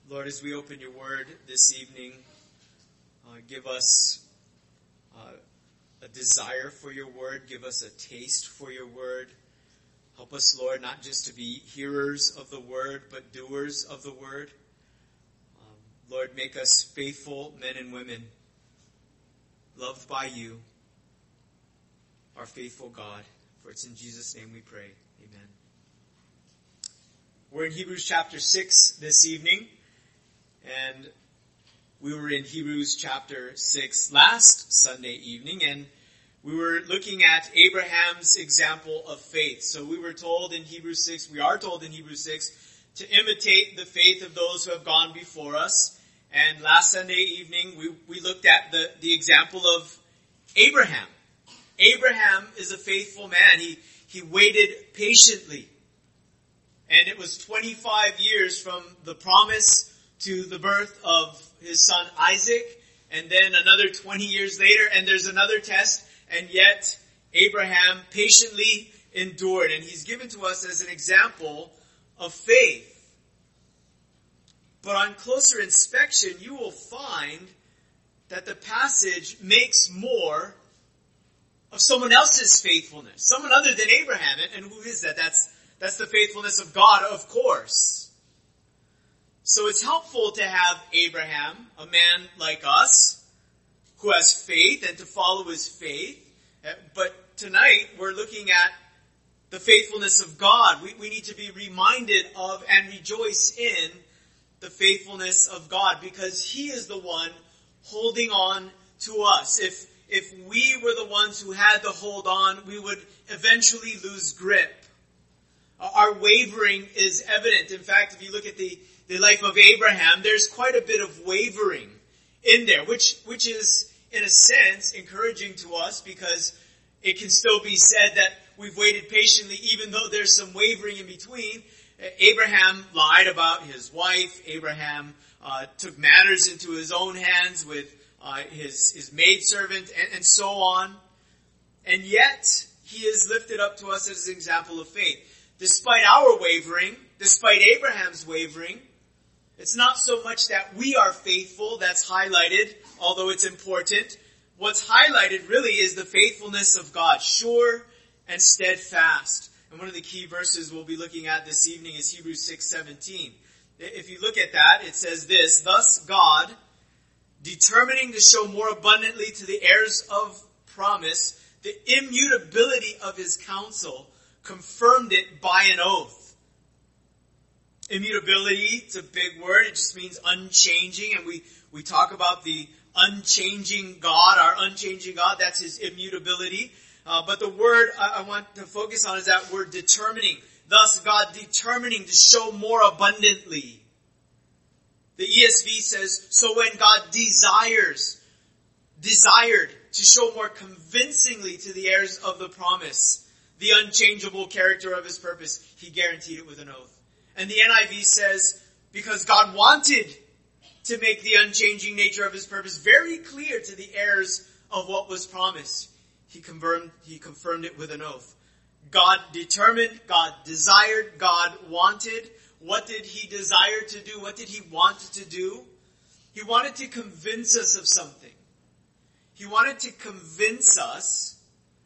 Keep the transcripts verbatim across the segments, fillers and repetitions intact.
Lord, as we open your word this evening, uh, give us uh, a desire for your word. Give us a taste for your word. Help us, Lord, not just to be hearers of the word, but doers of the word. Um, Lord, make us faithful men and women, loved by you, our faithful God. For it's in Jesus' name we pray. Amen. We're in Hebrews chapter six this evening, and we were in Hebrews chapter six last Sunday evening, and we were looking at Abraham's example of faith. So we were told in Hebrews six, we are told in Hebrews six, to imitate the faith of those who have gone before us. And last Sunday evening, we, we looked at the, the example of Abraham. Abraham is a faithful man. He, he waited patiently. And it was twenty-five years from the promise to the birth of his son Isaac. And then another twenty years later, and there's another test. And yet, Abraham patiently endured. And he's given to us as an example of faith. But on closer inspection, you will find that the passage makes more of someone else's faithfulness. Someone other than Abraham. And who is that? That's, that's the faithfulness of God, of course. So it's helpful to have Abraham, a man like us, who has faith and to follow his faith. But tonight we're looking at the faithfulness of God. We, we need to be reminded of and rejoice in the faithfulness of God, because he is the one holding on to us. If, if we were the ones who had to hold on, we would eventually lose grip. Our wavering is evident. In fact, if you look at the, the life of Abraham, there's quite a bit of wavering in there, which, which is, in a sense, encouraging to us, because it can still be said that we've waited patiently, even though there's some wavering in between. Abraham lied about his wife. Abraham uh, took matters into his own hands with uh, his, his maidservant, and, and so on. And yet, he is lifted up to us as an example of faith. Despite our wavering, despite Abraham's wavering, it's not so much that we are faithful that's highlighted, although it's important. What's highlighted really is the faithfulness of God, sure and steadfast. And one of the key verses we'll be looking at this evening is Hebrews six seventeen. If you look at that, it says this: "Thus God, determining to show more abundantly to the heirs of promise the immutability of his counsel, confirmed it by an oath." Immutability, it's a big word. It just means unchanging. And we, we talk about the unchanging God, our unchanging God. That's his immutability. Uh, but the word I, I want to focus on is that word determining. Thus, God determining to show more abundantly. The E S V says, so when God desires, desired to show more convincingly to the heirs of the promise the unchangeable character of his purpose, he guaranteed it with an oath. And the N I V says, because God wanted to make the unchanging nature of his purpose very clear to the heirs of what was promised, he confirmed, he confirmed it with an oath. God determined, God desired, God wanted. What did he desire to do? What did he want to do? He wanted to convince us of something. He wanted to convince us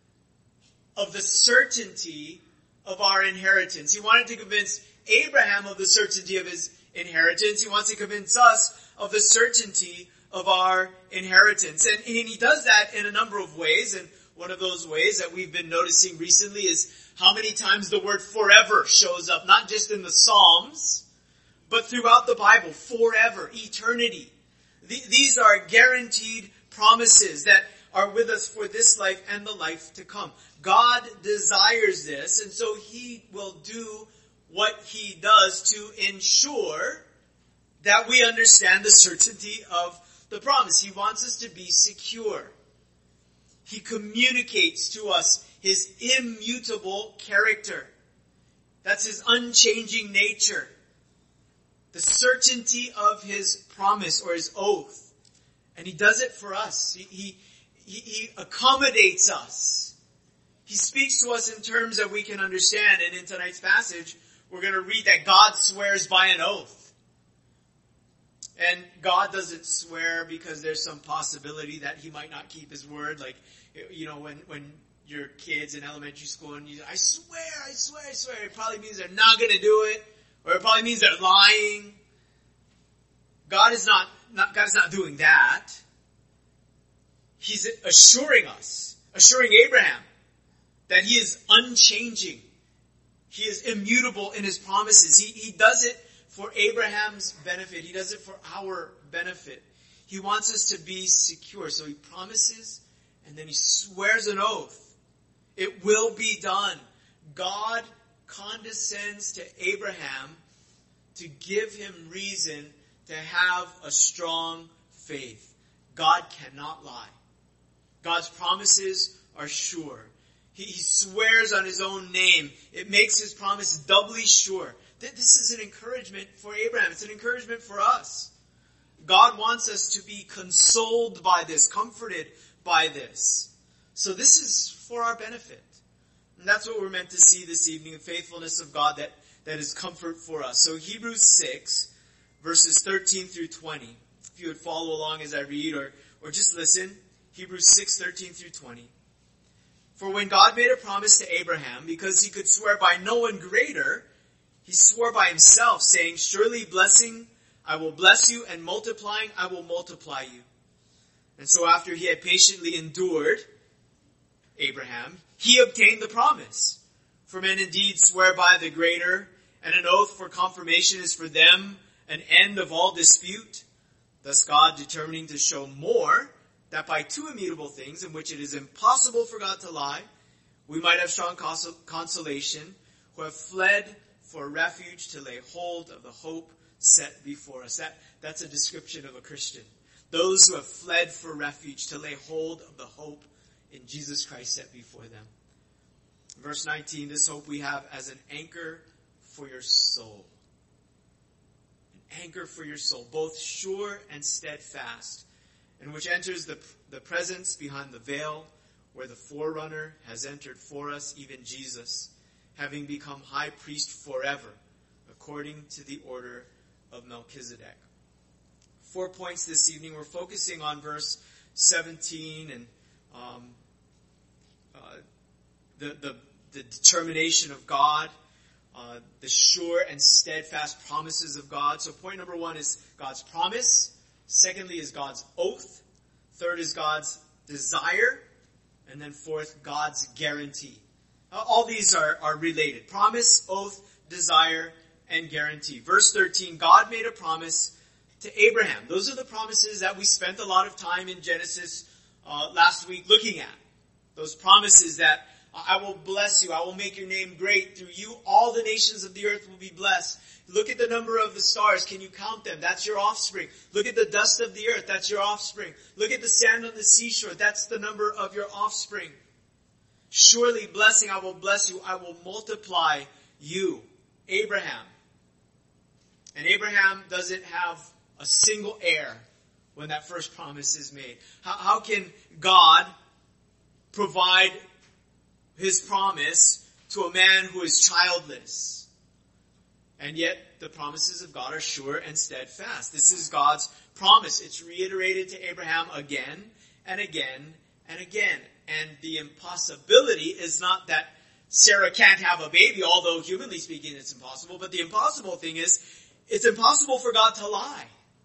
of the certainty of our inheritance. He wanted to convince Abraham of the certainty of his inheritance. He wants to convince us of the certainty of our inheritance. And, and he does that in a number of ways. And one of those ways that we've been noticing recently is how many times the word forever shows up, not just in the Psalms, but throughout the Bible. Forever, eternity. The, these are guaranteed promises that are with us for this life and the life to come. God desires this, and so he will do what he does to ensure that we understand the certainty of the promise. He wants us to be secure. He communicates to us his immutable character. That's his unchanging nature. The certainty of his promise or his oath. And he does it for us. He, he, he accommodates us. He speaks to us in terms that we can understand. And in tonight's passage, we're going to read that God swears by an oath. And God doesn't swear because there's some possibility that he might not keep his word. Like, you know, when, when your kids in elementary school and you, I swear, I swear, I swear, it probably means they're not going to do it. Or it probably means they're lying. God is not, not, God is not doing that. He's assuring us, assuring Abraham that he is unchanging. He is immutable in his promises. He, he does it for Abraham's benefit. He does it for our benefit. He wants us to be secure. So he promises and then he swears an oath. It will be done. God condescends to Abraham to give him reason to have a strong faith. God cannot lie. God's promises are sure. He, he swears on his own name. It makes his promise doubly sure. This is an encouragement for Abraham. It's an encouragement for us. God wants us to be consoled by this, comforted by this. So this is for our benefit. And that's what we're meant to see this evening, the faithfulness of God that, that is comfort for us. So Hebrews six, verses thirteen through twenty. If you would follow along as I read or, or just listen. Hebrews six, thirteen through twenty. For when God made a promise to Abraham, because he could swear by no one greater, he swore by himself, saying, surely blessing I will bless you, and multiplying I will multiply you. And so after he had patiently endured, Abraham, he obtained the promise. For men indeed swear by the greater, and an oath for confirmation is for them an end of all dispute. Thus God, determining to show more, that by two immutable things in which it is impossible for God to lie, we might have strong consol- consolation, who have fled for refuge to lay hold of the hope set before us. That, that's a description of a Christian. Those who have fled for refuge to lay hold of the hope in Jesus Christ set before them. Verse nineteen, this hope we have as an anchor for your soul. An anchor for your soul, both sure and steadfast, and which enters the, the presence behind the veil, where the forerunner has entered for us, even Jesus, having become high priest forever, according to the order of Melchizedek. Four points this evening. We're focusing on verse seventeen and um, uh, the, the, the determination of God, uh, the sure and steadfast promises of God. So point number one is God's promise. Secondly is God's oath. Third is God's desire. And then fourth, God's guarantee. Uh, all these are, are related. Promise, oath, desire, and guarantee. Verse thirteen, God made a promise to Abraham. Those are the promises that we spent a lot of time in Genesis uh, last week looking at. Those promises that uh, I will bless you, I will make your name great. Through you, all the nations of the earth will be blessed. Look at the number of the stars. Can you count them? That's your offspring. Look at the dust of the earth. That's your offspring. Look at the sand on the seashore. That's the number of your offspring. Surely blessing, I will bless you. I will multiply you. Abraham. And Abraham doesn't have a single heir when that first promise is made. How, how can God provide his promise to a man who is childless? And yet, the promises of God are sure and steadfast. This is God's promise. It's reiterated to Abraham again and again and again. And the impossibility is not that Sarah can't have a baby, although humanly speaking it's impossible. But the impossible thing is, it's impossible for God to lie.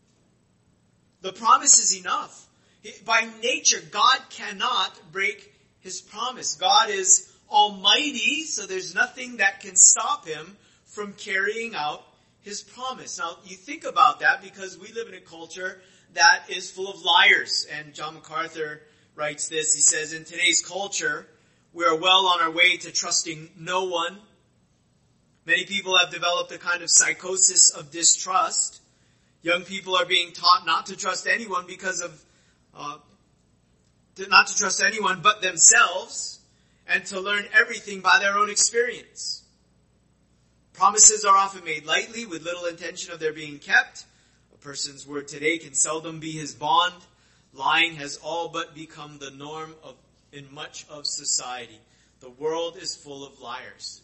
The promise is enough. By nature, God cannot break his promise. God is almighty, so there's nothing that can stop him from carrying out his promise. Now, you think about that because we live in a culture that is full of liars. And John MacArthur writes this. He says, in today's culture, we are well on our way to trusting no one. Many people have developed a kind of psychosis of distrust. Young people are being taught not to trust anyone because of, uh, to, not to trust anyone but themselves, and to learn everything by their own experience. Promises are often made lightly with little intention of their being kept. A person's word today can seldom be his bond. Lying has all but become the norm of in much of society. The world is full of liars.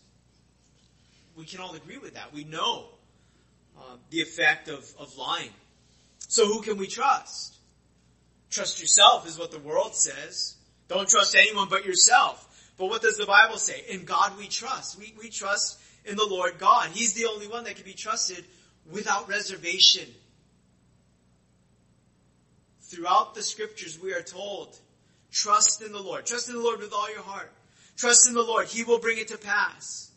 We can all agree with that. We know uh, the effect of, of lying. So who can we trust? Trust yourself is what the world says. Don't trust anyone but yourself. But what does the Bible say? In God we trust. We, we trust in the Lord God. He's the only one that can be trusted without reservation. Throughout the scriptures we are told, trust in the Lord. Trust in the Lord with all your heart. Trust in the Lord. He will bring it to pass.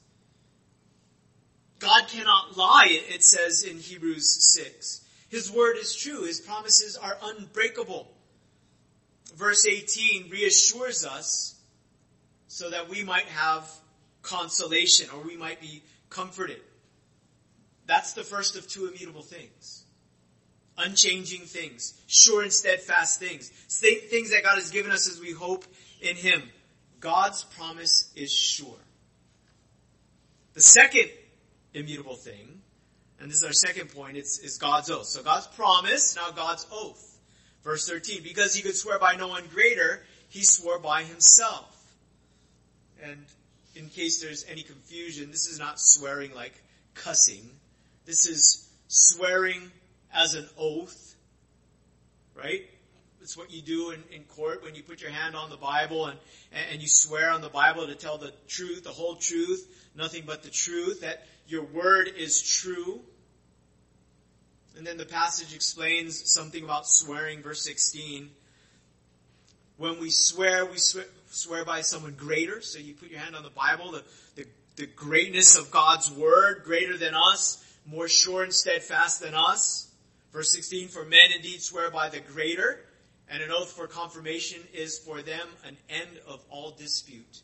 God cannot lie, it says in Hebrews six. His word is true. His promises are unbreakable. Verse eighteen reassures us so that we might have consolation or we might be comforted. That's the first of two immutable things. Unchanging things. Sure and steadfast things. Things that God has given us as we hope in Him. God's promise is sure. The second immutable thing, and this is our second point, it's, it's God's oath. So God's promise, now God's oath. Verse thirteen, because He could swear by no one greater, He swore by Himself. And in case there's any confusion, this is not swearing like cussing. This is swearing as an oath, right? It's what you do in, in court when you put your hand on the Bible and, and you swear on the Bible to tell the truth, the whole truth, nothing but the truth, that your word is true. And then the passage explains something about swearing, verse sixteen. When we swear, we swear, swear by someone greater. So you put your hand on the Bible, the, the, the greatness of God's word, greater than us, more sure and steadfast than us. Verse sixteen, for men indeed swear by the greater, and an oath for confirmation is for them an end of all dispute.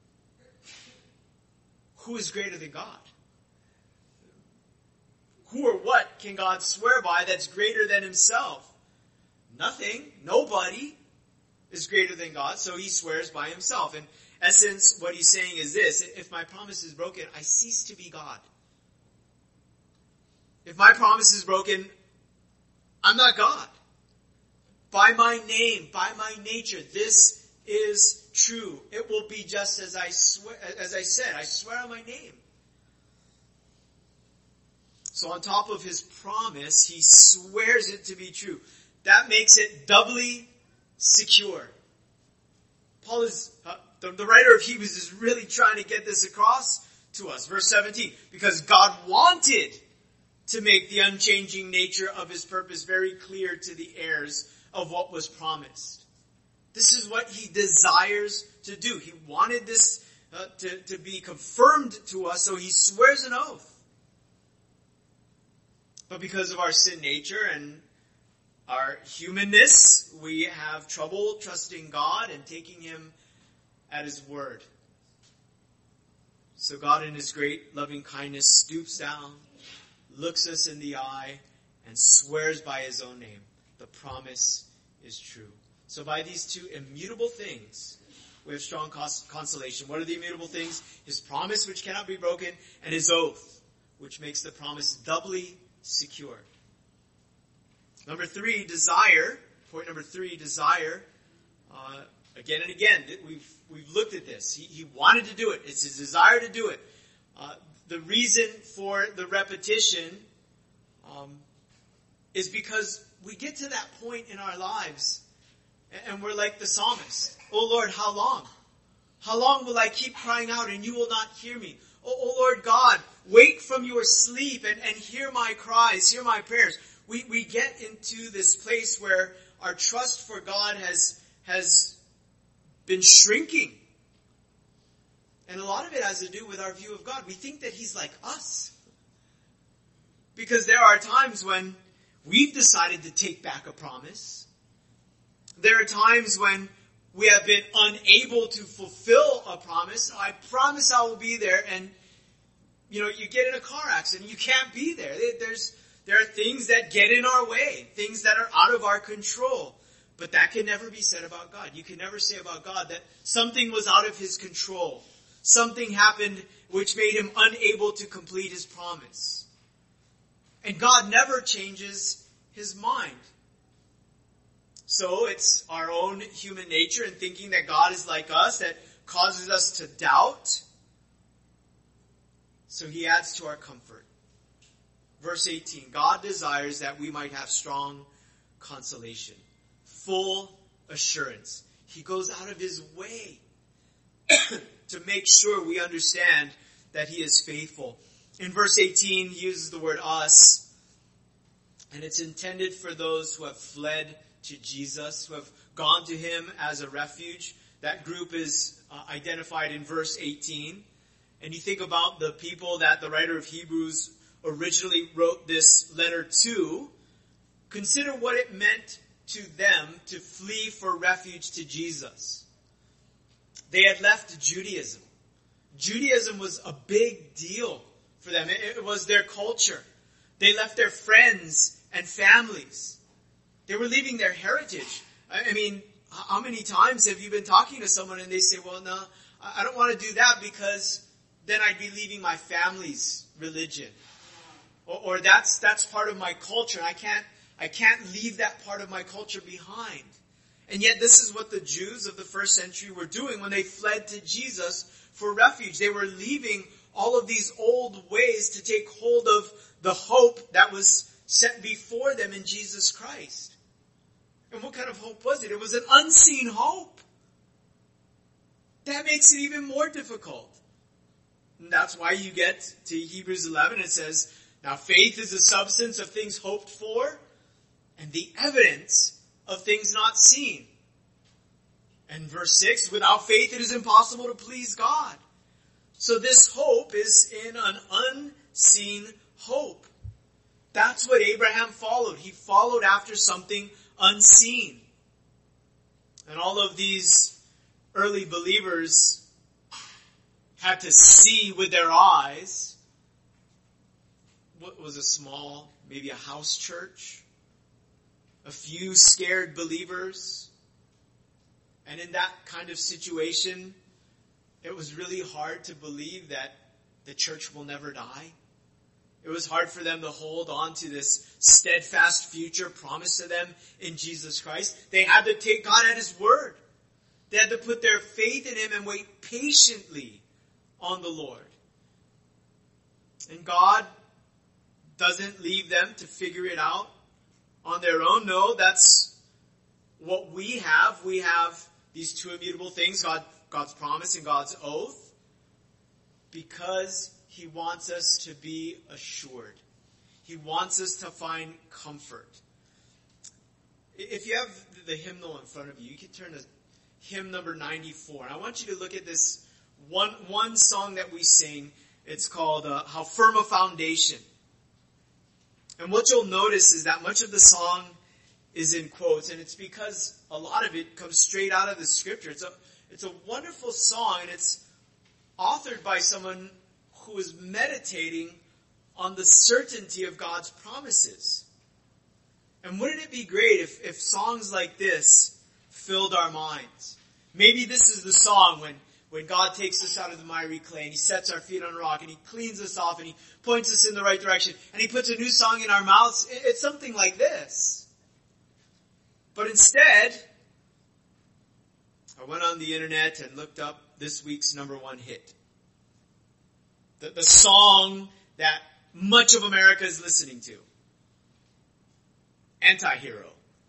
Who is greater than God? Who or what can God swear by that's greater than Himself? Nothing. Nobody is greater than God, so He swears by Himself. In essence, what He's saying is this: if my promise is broken, I cease to be God. If my promise is broken, I'm not God. By my name, by my nature, this is true. It will be just as I swear, as I said. I swear on my name. So on top of His promise, He swears it to be true. That makes it doubly secure. Paul is, uh, the, the writer of Hebrews is really trying to get this across to us. Verse seventeen, because God wanted to make the unchanging nature of His purpose very clear to the heirs of what was promised. This is what He desires to do. He wanted this uh, to, to be confirmed to us, so He swears an oath. But because of our sin nature and our humanness, we have trouble trusting God and taking Him at His word. So God in His great loving kindness stoops down, looks us in the eye, and swears by His own name. The promise is true. So by these two immutable things, we have strong cons- consolation. What are the immutable things? His promise, which cannot be broken, and His oath, which makes the promise doubly secure. Number three, desire. Point number three, desire. Uh, again and again, we've we've looked at this. He, he wanted to do it. It's His desire to do it. Uh, the reason for the repetition um, is because we get to that point in our lives and, and we're like the psalmist. Oh Lord, how long? How long will I keep crying out and you will not hear me? Oh, oh Lord God, wake from your sleep and, and hear my cries, hear my prayers. We we get into this place where our trust for God has has been shrinking. And a lot of it has to do with our view of God. We think that He's like us. Because there are times when we've decided to take back a promise. There are times when we have been unable to fulfill a promise. I promise I will be there, and you know, you get in a car accident, you can't be there. There's there are things that get in our way, things that are out of our control. But that can never be said about God. You can never say about God that something was out of His control. Something happened which made Him unable to complete His promise. And God never changes His mind. So it's our own human nature and thinking that God is like us that causes us to doubt. So He adds to our comfort. Verse eighteen, God desires that we might have strong consolation, full assurance. He goes out of his way to make sure we understand that he is faithful. In verse eighteen, he uses the word us, and it's intended for those who have fled to Jesus, who have gone to him as a refuge. That group is uh, identified in verse eighteen. And you think about the people that the writer of Hebrews originally wrote this letter to. Consider what it meant to them to flee for refuge to Jesus. They had left Judaism. Judaism was a big deal for them. It, it was their culture. They left their friends and families. They were leaving their heritage. I, I mean, how many times have you been talking to someone and they say, well, no, I don't want to do that because then I'd be leaving my family's religion. Or, or that's, that's part of my culture. I can't, I can't leave that part of my culture behind. And yet this is what the Jews of the first century were doing when they fled to Jesus for refuge. They were leaving all of these old ways to take hold of the hope that was set before them in Jesus Christ. And what kind of hope was it? It was an unseen hope. That makes it even more difficult. And that's why you get to Hebrews eleven. It says, now faith is the substance of things hoped for and the evidence of things not seen. And verse six, without faith it is impossible to please God. So this hope is in an unseen hope. That's what Abraham followed. He followed after something unseen. And all of these early believers had to see with their eyes what was a small, maybe a house church, a few scared believers. And in that kind of situation, it was really hard to believe that the church will never die. It was hard for them to hold on to this steadfast future promised to them in Jesus Christ. They had to take God at his word. They had to put their faith in him and wait patiently on the Lord. And God doesn't leave them to figure it out on their own. No, that's what we have. We have these two immutable things, God, God's promise and God's oath, because he wants us to be assured. He wants us to find comfort. If you have the hymnal in front of you, you can turn to hymn number ninety-four. And I want you to look at this one, one song that we sing. It's called uh, How Firm a Foundation. And what you'll notice is that much of the song is in quotes, and it's because a lot of it comes straight out of the scripture. It's a, it's a wonderful song, and it's authored by someone who is meditating on the certainty of God's promises. And wouldn't it be great if, if songs like this filled our minds? Maybe this is the song when, when God takes us out of the miry clay and he sets our feet on a rock and he cleans us off and he points us in the right direction and he puts a new song in our mouths. It's something like this. But instead, I went on the internet and looked up this week's number one hit. The, the song that much of America is listening to. Anti-Hero.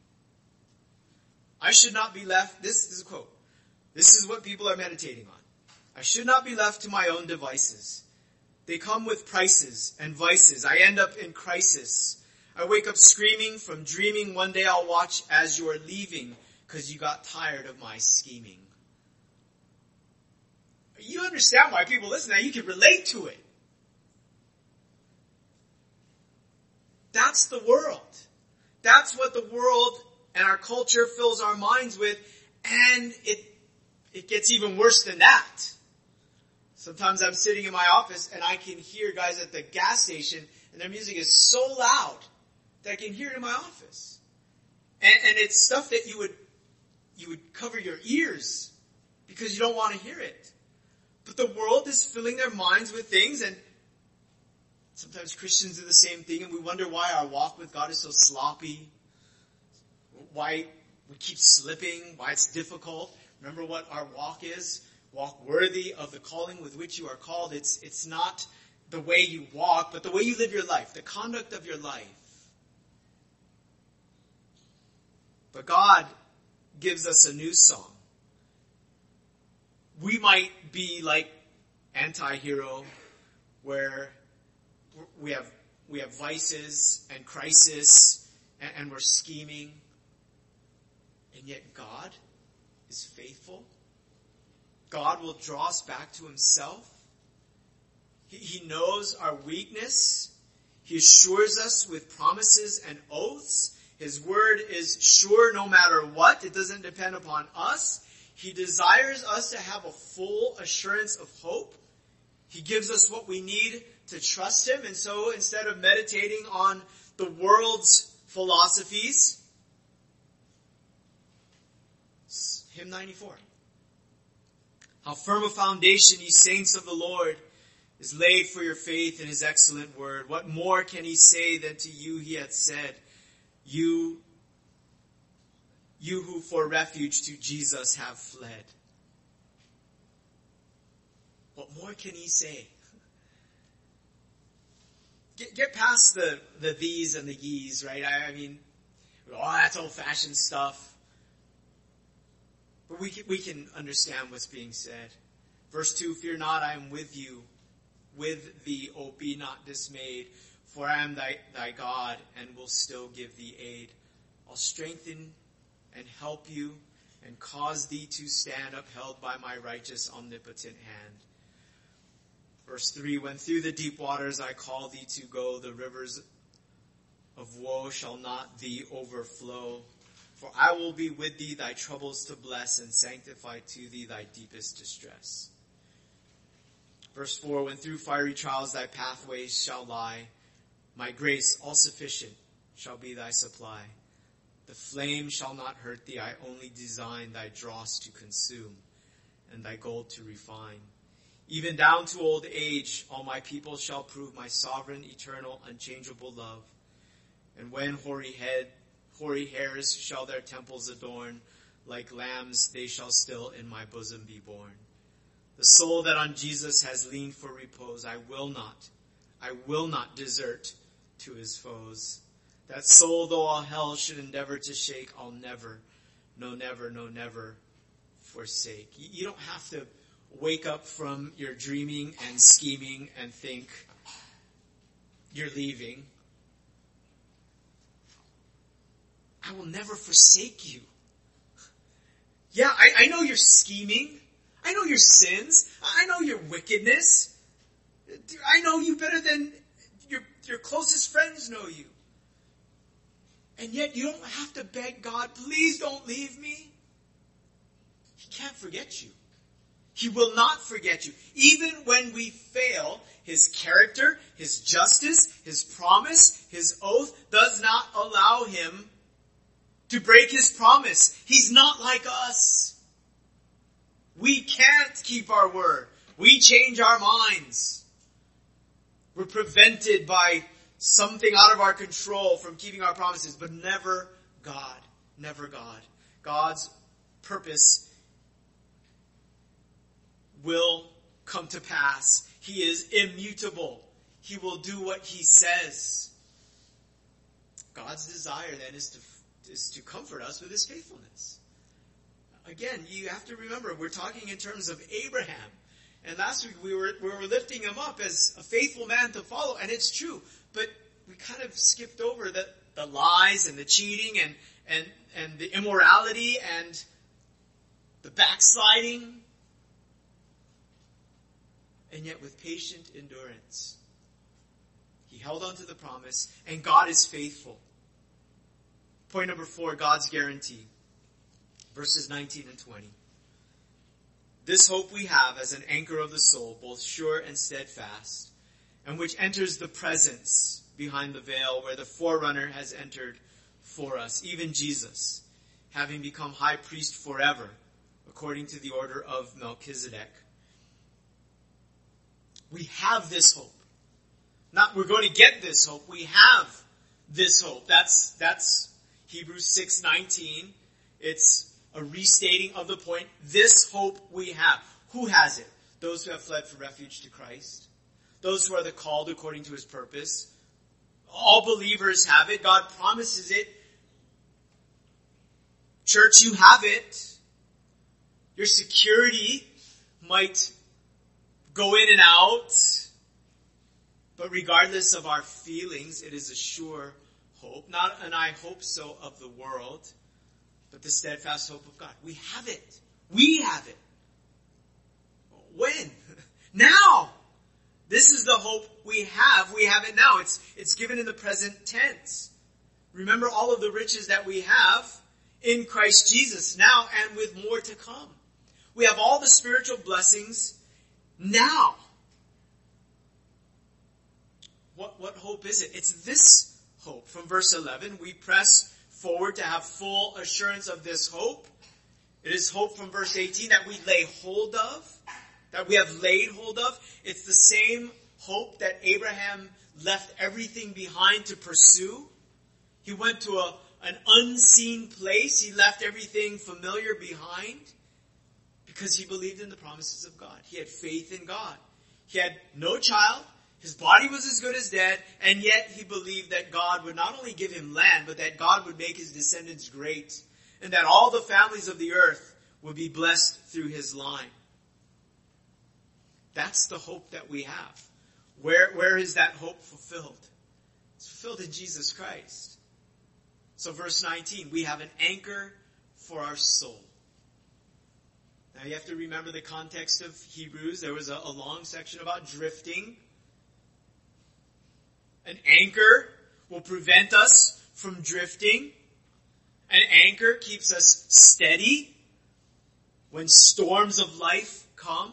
I should not be left, this is a quote. This is what people are meditating on. I should not be left to my own devices. They come with prices and vices. I end up in crisis. I wake up screaming from dreaming one day I'll watch as you're leaving because you got tired of my scheming. You understand why people listen now. You can relate to it. That's the world. That's what the world and our culture fills our minds with. And it, it gets even worse than that. Sometimes I'm sitting in my office and I can hear guys at the gas station and their music is so loud that I can hear it in my office. And, and it's stuff that you would, you would cover your ears because you don't want to hear it. But the world is filling their minds with things, and sometimes Christians do the same thing, and we wonder why our walk with God is so sloppy, why we keep slipping, why it's difficult. Remember what our walk is? Walk worthy of the calling with which you are called. It's, it's not the way you walk, but the way you live your life, the conduct of your life. But God gives us a new song. We might be like Anti-Hero, where we have we have vices and crisis, and, and we're scheming. And yet God is faithful. God will draw us back to himself. He, he knows our weakness. He assures us with promises and oaths. His word is sure no matter what. It doesn't depend upon us. He desires us to have a full assurance of hope. He gives us what we need to trust him. And so instead of meditating on the world's philosophies, hymn ninety-four. How firm a foundation, ye saints of the Lord, is laid for your faith in his excellent word. What more can he say than to you he hath said, you, you who for refuge to Jesus have fled. What more can he say? Get, get past the, the these and the ye's, right? I, I mean, oh, that's old-fashioned stuff. But we can, we can understand what's being said. Verse two, fear not, I am with you. With thee, O be not dismayed. For I am thy, thy God, and will still give thee aid. I'll strengthen and help you, and cause thee to stand upheld by my righteous omnipotent hand. Verse three, when through the deep waters I call thee to go, the rivers of woe shall not thee overflow. For I will be with thee, thy troubles to bless, and sanctify to thee thy deepest distress. Verse four, when through fiery trials thy pathways shall lie, my grace all sufficient shall be thy supply. The flame shall not hurt thee, I only design thy dross to consume, and thy gold to refine. Even down to old age, all my people shall prove my sovereign, eternal, unchangeable love. And when hoary head, hoary hairs shall their temples adorn, like lambs they shall still in my bosom be born. The soul that on Jesus has leaned for repose, I will not, I will not desert to his foes. That soul, though all hell should endeavor to shake, I'll never, no never, no never forsake. You don't have to wake up from your dreaming and scheming and think you're leaving. I will never forsake you. Yeah, I, I know your scheming. I know your sins. I know your wickedness. I know you better than your, your closest friends know you. And yet you don't have to beg God, please don't leave me. He can't forget you. He will not forget you. Even when we fail, his character, his justice, his promise, his oath does not allow him to break his promise. He's not like us. We can't keep our word. We change our minds. We're prevented by something out of our control from keeping our promises, but never God. Never God. God's purpose will come to pass. He is immutable. He will do what he says. God's desire then is to, is to comfort us with his faithfulness. Again, you have to remember, we're talking in terms of Abraham. And last week we were, we were lifting him up as a faithful man to follow, and it's true. But we kind of skipped over the, the lies and the cheating and, and, and the immorality and the backsliding. And yet with patient endurance, he held on to the promise, and God is faithful. Point number four, God's guarantee. Verses nineteen and twenty. This hope we have as an anchor of the soul, both sure and steadfast, and which enters the presence behind the veil where the forerunner has entered for us, even Jesus, having become high priest forever, according to the order of Melchizedek. We have this hope. Not we're going to get this hope. We have this hope. That's, that's Hebrews six nineteen. It's a restating of the point. This hope we have. Who has it? Those who have fled for refuge to Christ. Those who are the called according to his purpose. All believers have it. God promises it. Church, you have it. Your security might go in and out. But regardless of our feelings, it is a sure hope. Not an I hope so of the world, but the steadfast hope of God. We have it. We have it. When? Now. This is the hope we have. We have it now. It's, it's given in the present tense. Remember all of the riches that we have in Christ Jesus now and with more to come. We have all the spiritual blessings now. What, what hope is it? It's this hope. From verse eleven, we press forward to have full assurance of this hope. It is hope from verse eighteen that we lay hold of, that we have laid hold of. It's the same hope that Abraham left everything behind to pursue. He went to a, an unseen place. He left everything familiar behind because he believed in the promises of God. He had faith in God. He had no child. His body was as good as dead, and yet he believed that God would not only give him land, but that God would make his descendants great, and that all the families of the earth would be blessed through his line. That's the hope that we have. Where, where is that hope fulfilled? It's fulfilled in Jesus Christ. So verse nineteen, we have an anchor for our soul. Now you have to remember the context of Hebrews. There was a, a long section about drifting. An anchor will prevent us from drifting. An anchor keeps us steady when storms of life come.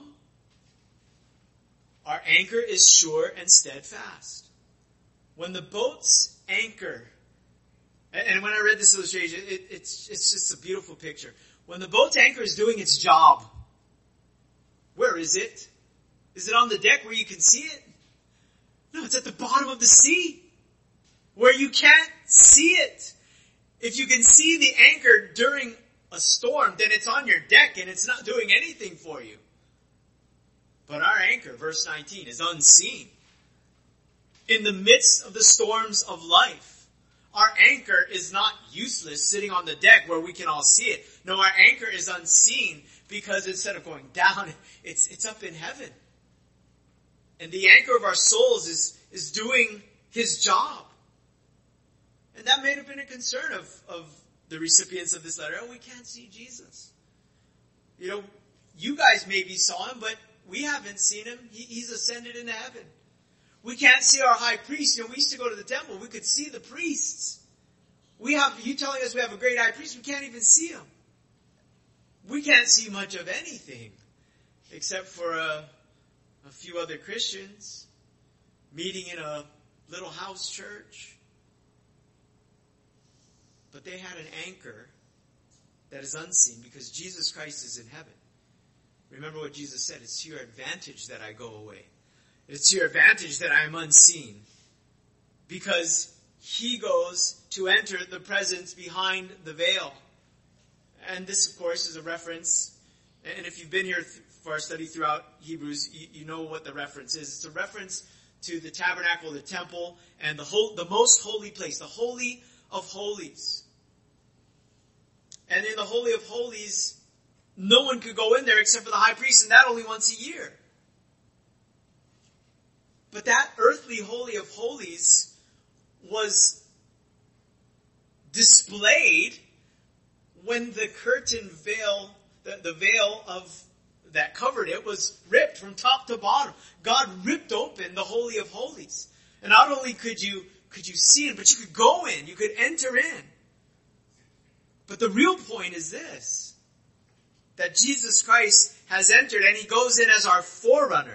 Our anchor is sure and steadfast. When the boat's anchor, and when I read this illustration, it, it's, it's just a beautiful picture. When the boat's anchor is doing its job, where is it? Is it on the deck where you can see it? No, it's at the bottom of the sea, where you can't see it. If you can see the anchor during a storm, then it's on your deck and it's not doing anything for you. But our anchor, verse nineteen, is unseen. In the midst of the storms of life, our anchor is not useless sitting on the deck where we can all see it. No, our anchor is unseen because instead of going down, it's, it's up in heaven. And the anchor of our souls is, is doing his job. And that may have been a concern of, of the recipients of this letter. Oh, we can't see Jesus. You know, you guys maybe saw him, but we haven't seen him. He, he's ascended into heaven. We can't see our high priest. You know, we used to go to the temple. We could see the priests. We have, you telling us we have a great high priest, we can't even see him. We can't see much of anything except for a, a few other Christians meeting in a little house church. But they had an anchor that is unseen because Jesus Christ is in heaven. Remember what Jesus said, it's to your advantage that I go away. It's to your advantage that I am unseen. Because he goes to enter the presence behind the veil. And this, of course, is a reference. And if you've been here for our study throughout Hebrews, you, you know what the reference is. It's a reference to the tabernacle, the temple, and the whole, the most holy place, the Holy of Holies. And in the Holy of Holies, no one could go in there except for the high priest, and that only once a year. But that earthly Holy of Holies was displayed when the curtain veil, the, the veil of that covered it was ripped from top to bottom. God ripped open the Holy of Holies. And not only could you, could you see it, but you could go in, you could enter in. But the real point is this, that Jesus Christ has entered and he goes in as our forerunner.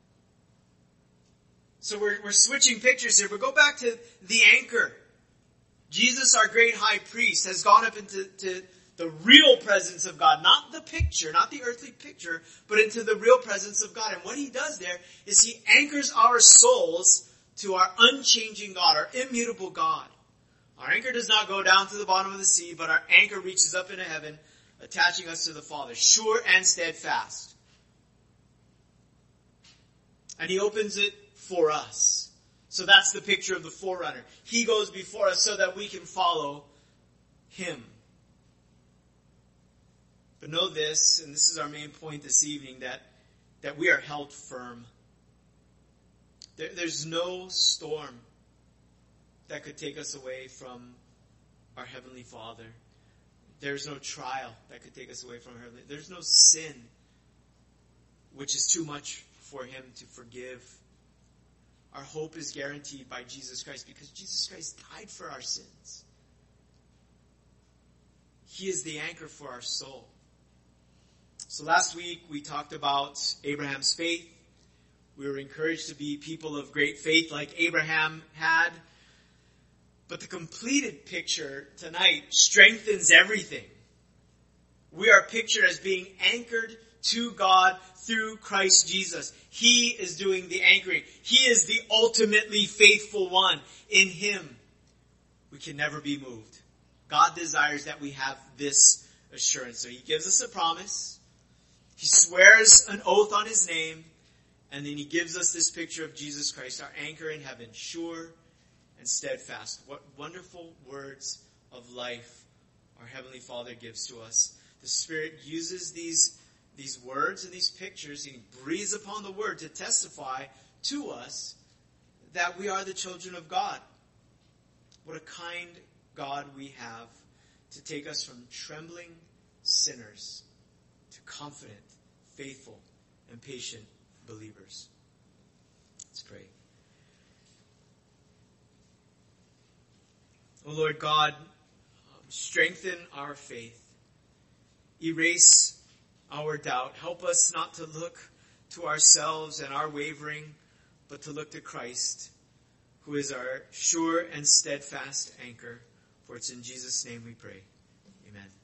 So we're, we're switching pictures here, but go back to the anchor. Jesus, our great high priest, has gone up into to the real presence of God. Not the picture, not the earthly picture, but into the real presence of God. And what he does there is he anchors our souls to our unchanging God, our immutable God. Our anchor does not go down to the bottom of the sea, but our anchor reaches up into heaven, attaching us to the Father, sure and steadfast. And he opens it for us. So that's the picture of the forerunner. He goes before us so that we can follow him. But know this, and this is our main point this evening, that, that we are held firm. There, there's no storm that could take us away from our Heavenly Father. There's no trial that could take us away from our Heavenly Father. There's no sin which is too much for Him to forgive. Our hope is guaranteed by Jesus Christ because Jesus Christ died for our sins. He is the anchor for our soul. So last week we talked about Abraham's faith. We were encouraged to be people of great faith like Abraham had. But the completed picture tonight strengthens everything. We are pictured as being anchored to God through Christ Jesus. He is doing the anchoring. He is the ultimately faithful one. In Him, we can never be moved. God desires that we have this assurance. So He gives us a promise. He swears an oath on His name. And then He gives us this picture of Jesus Christ, our anchor in heaven, sure and steadfast. What wonderful words of life our Heavenly Father gives to us. The Spirit uses these These words and these pictures, He breathes upon the Word to testify to us that we are the children of God. What a kind God we have to take us from trembling sinners to confident, faithful, and patient believers. Let's pray. O Lord God, strengthen our faith. Erase our doubt. Help us not to look to ourselves and our wavering, but to look to Christ, who is our sure and steadfast anchor. For it's in Jesus' name we pray. Amen.